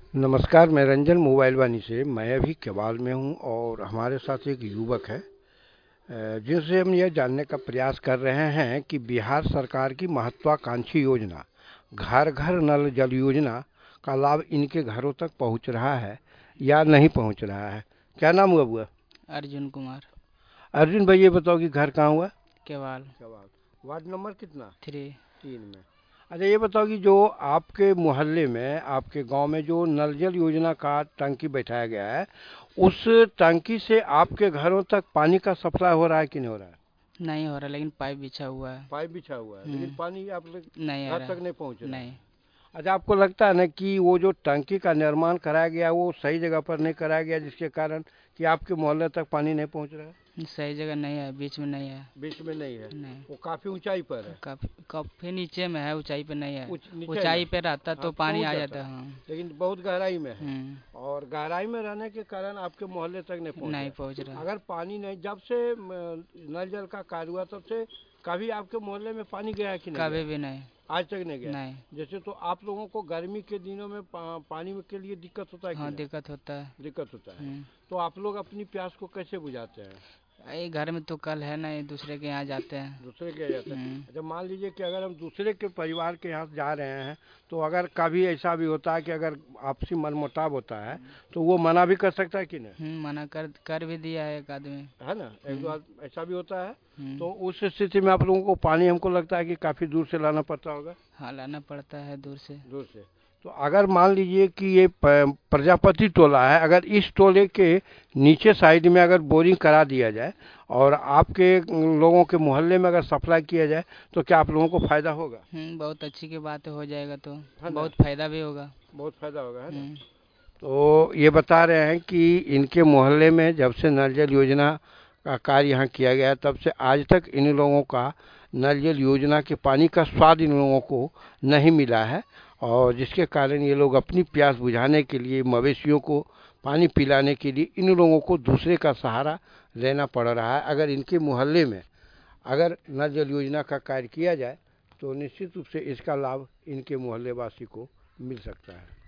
नमस्कार, मैं रंजन मोबाइल वानी से। मैं अभी केवाल में हूँ और हमारे साथ एक युवक है जिनसे हम यह जानने का प्रयास कर रहे हैं कि बिहार सरकार की महत्वाकांक्षी योजना घर घर नल जल योजना का लाभ इनके घरों तक पहुँच रहा है या नहीं पहुँच रहा है। क्या नाम हुआ बुआ? अर्जुन कुमार। अर्जुन भाई, ये बताओ कि घर कहाँ हुआ? केवाल। केवाल। वार्ड नंबर कितना? 3। 3 में। अच्छा, ये बताओ कि जो आपके मोहल्ले में, आपके गांव में जो नल जल योजना का टंकी बैठाया गया है, उस टंकी से आपके घरों तक पानी का सप्लाई हो रहा है कि नहीं हो रहा है? नहीं हो रहा, लेकिन पाइप बिछा हुआ है। पाइप बिछा हुआ है, लेकिन पानी आप लोग नहीं आ घर रहा। तक नहीं पहुंच रहा नहीं। है। अच्छा, आपको लगता है ना कि वो जो टंकी का निर्माण कराया गया वो सही जगह पर नहीं कराया गया, जिसके कारण कि आपके मोहल्ले तक पानी नहीं पहुंच रहा है? सही जगह नहीं है, बीच में नहीं है। बीच में नहीं है। नहीं। वो काफी ऊंचाई पर है। काफी काफी नीचे में है, ऊंचाई पे नहीं है। नीचे में। ऊंचाई पे रहता हाँ, तो तो पानी पहुंच आ जाता जाता। है, हाँ। लेकिन बहुत गहराई में है। हम्म। और गहराई में रहने के कारण आपके मोहल्ले तक नहीं पहुंच नहीं रहा पहुंच है। रहा। अगर पानी नहीं, जब से नल जल का कार्य हुआ तब से कभी आपके मोहल्ले में पानी गया है कि नहीं कभी गया? भी नहीं। आज तक नहीं गया। नहीं। जैसे तो आप लोगों को गर्मी के दिनों में पानी के लिए दिक्कत होता है कि हाँ, नहीं? दिक्कत होता है। दिक्कत होता है। तो आप लोग अपनी प्यास को कैसे बुझाते हैं? ये घर में तो कल है नहीं, दूसरे के यहाँ जाते हैं। दूसरे के यहाँ जाते हैं। हम्म। अच्छा, मान लीजिए कि अगर हम दूसरे के परिवार के यहाँ जा रहे हैं, तो अगर कभी ऐसा भी होता है कि अगर आपसी मनमुटाव होता है तो वो मना भी कर सकता है कि नहीं? मना कर भी दिया है एक आदमी। है ना, एक दो ऐसा भी होता है। हम्म। तो उस स्थिति में आप लोगों को पानी, हमको लगता है कि काफ़ी दूर से लाना पड़ता होगा। हाँ, लाना पड़ता है दूर से। दूर से। तो अगर मान लीजिए कि ये प्रजापति टोला है, अगर इस टोले के नीचे साइड में अगर बोरिंग करा दिया जाए और आपके लोगों के मोहल्ले में अगर सप्लाई किया जाए, तो क्या आप लोगों को फायदा होगा? बहुत अच्छी की बात हो जाएगा तो है ना? बहुत फायदा भी होगा। बहुत फायदा होगा, है ना? हम्म। तो ये बता रहे हैं कि इनके मोहल्ले में जब से नल जल योजना का कार्य यहाँ किया गया है, तब से आज तक इन लोगों का नल जल योजना के पानी का स्वाद इन लोगों को नहीं मिला है। और जिसके कारण ये लोग अपनी प्यास बुझाने के लिए, मवेशियों को पानी पिलाने के लिए इन लोगों को दूसरे का सहारा लेना पड़ रहा है। अगर इनके मोहल्ले में अगर नल जल योजना का कार्य किया जाए तो निश्चित रूप से इसका लाभ इनके मोहल्ले वासी को मिल सकता है।